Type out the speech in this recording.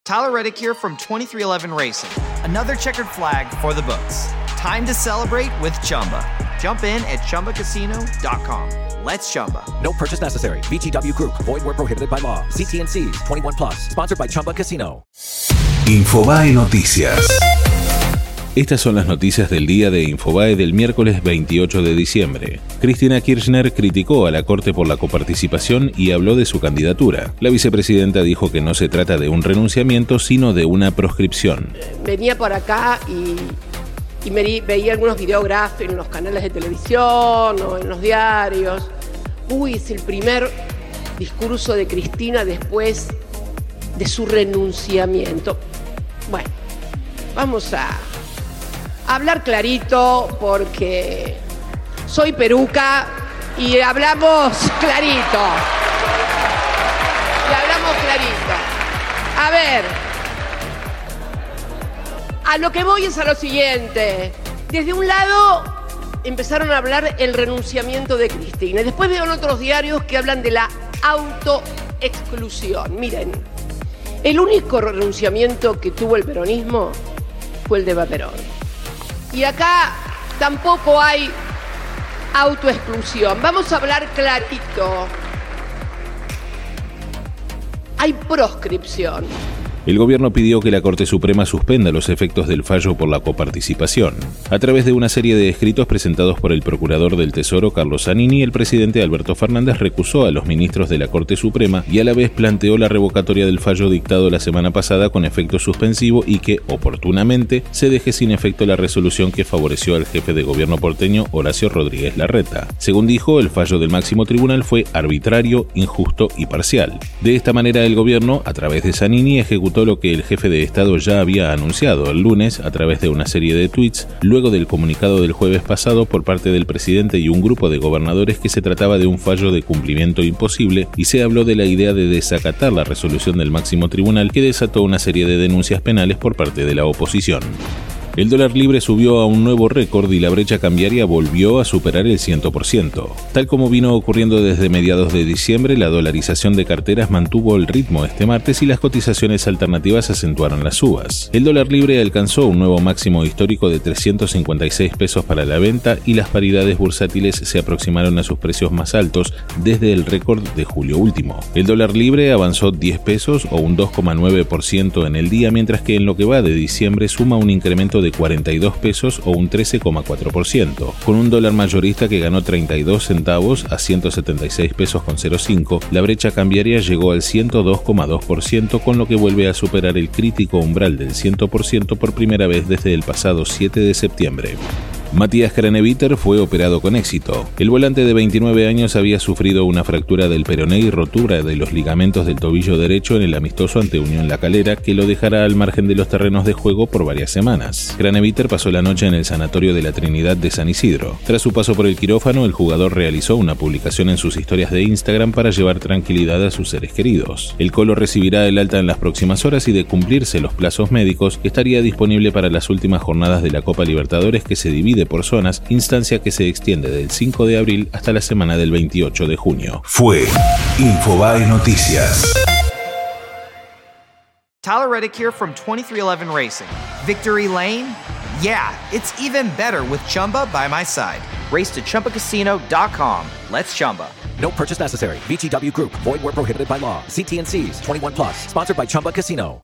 Tyler Reddick here from 23XI Racing. Another checkered flag for the books. Time to celebrate with Chumba. Jump in at ChumbaCasino.com. Let's Chumba. No purchase necessary. VGW Group. Void where prohibited by law. CT&Cs. 21 plus. Sponsored by Chumba Casino. Infobae Noticias. Estas son las noticias del día de Infobae del miércoles 28 de diciembre. Cristina Kirchner criticó a la Corte por la coparticipación y habló de su candidatura. La vicepresidenta dijo que no se trata de un renunciamiento, sino de una proscripción. Venía por acá y veía algunos videógrafos en los canales de televisión o en los diarios. Es el primer discurso de Cristina después de su renunciamiento. Bueno, vamos a hablar clarito porque soy peruca y hablamos clarito. A ver, a lo que voy es a lo siguiente. Desde un lado empezaron a hablar el renunciamiento de Cristina y después veo en otros diarios que hablan de la autoexclusión. Miren, el único renunciamiento que tuvo el peronismo fue el de Perón. Y acá tampoco hay autoexclusión. Vamos a hablar clarito. Hay proscripción. El gobierno pidió que la Corte Suprema suspenda los efectos del fallo por la coparticipación. A través de una serie de escritos presentados por el procurador del Tesoro, Carlos Zanini, el presidente Alberto Fernández recusó a los ministros de la Corte Suprema y a la vez planteó la revocatoria del fallo dictado la semana pasada con efecto suspensivo y que, oportunamente, se deje sin efecto la resolución que favoreció al jefe de gobierno porteño, Horacio Rodríguez Larreta. Según dijo, el fallo del máximo tribunal fue arbitrario, injusto y parcial. De esta manera, el gobierno, a través de Zanini, ejecutó lo que el jefe de Estado ya había anunciado el lunes a través de una serie de tweets, luego del comunicado del jueves pasado por parte del presidente y un grupo de gobernadores que se trataba de un fallo de cumplimiento imposible, y se habló de la idea de desacatar la resolución del máximo tribunal que desató una serie de denuncias penales por parte de la oposición. El dólar libre subió a un nuevo récord y la brecha cambiaria volvió a superar el 100%. Tal como vino ocurriendo desde mediados de diciembre, la dolarización de carteras mantuvo el ritmo este martes y las cotizaciones alternativas acentuaron las subas. El dólar libre alcanzó un nuevo máximo histórico de 356 pesos para la venta y las paridades bursátiles se aproximaron a sus precios más altos desde el récord de julio último. El dólar libre avanzó 10 pesos o un 2,9% en el día, mientras que en lo que va de diciembre suma un incremento de 42 pesos o un 13,4%, con un dólar mayorista que ganó 32 centavos a 176 pesos con 0,5, la brecha cambiaria llegó al 102,2%, con lo que vuelve a superar el crítico umbral del 100% por primera vez desde el pasado 7 de septiembre. Matías Craneviter fue operado con éxito. El volante de 29 años había sufrido una fractura del peroné y rotura de los ligamentos del tobillo derecho en el amistoso ante Unión La Calera, que lo dejará al margen de los terrenos de juego por varias semanas. Craneviter pasó la noche en el sanatorio de la Trinidad de San Isidro. Tras su paso por el quirófano, el jugador realizó una publicación en sus historias de Instagram para llevar tranquilidad a sus seres queridos. El Colo recibirá el alta en las próximas horas y, de cumplirse los plazos médicos, estaría disponible para las últimas jornadas de la Copa Libertadores, que se divide por zonas, instancia que se extiende del 5 de abril hasta la semana del 28 de junio. Fue Infobae Noticias. Tyler Reddick here from 23XI Racing. Victory Lane? Yeah, it's even better with Chumba by my side. Race to ChumbaCasino.com. Let's Chumba. No purchase necessary. VGW Group. Void where prohibited by law. CT&Cs. 21 plus. Sponsored by Chumba Casino.